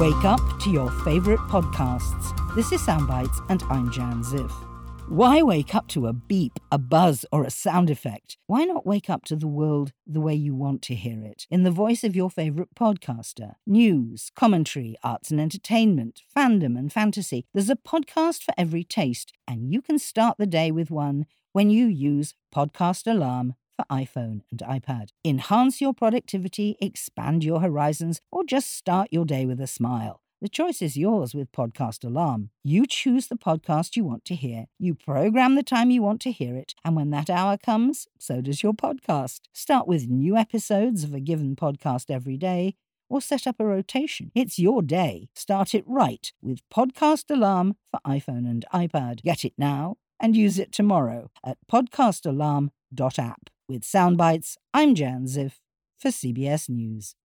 Wake up to your favourite podcasts. This is Soundbites and I'm Jan Ziff. Why wake up to a beep, a buzz or a sound effect? Why not wake up to the world the way you want to hear it, in the voice of your favourite podcaster? News, commentary, arts and entertainment, fandom and fantasy. There's a podcast for every taste, and you can start the day with one when you use Podcast Alarm for iPhone and iPad. Enhance your productivity, expand your horizons, or just start your day with a smile. The choice is yours with Podcast Alarm. You choose the podcast you want to hear, you program the time you want to hear it, and when that hour comes, so does your podcast. Start with new episodes of a given podcast every day, or set up a rotation. It's your day. Start it right with Podcast Alarm for iPhone and iPad. Get it now and use it tomorrow at podcastalarm.app. With Soundbites, I'm Jan Ziff for CBS News.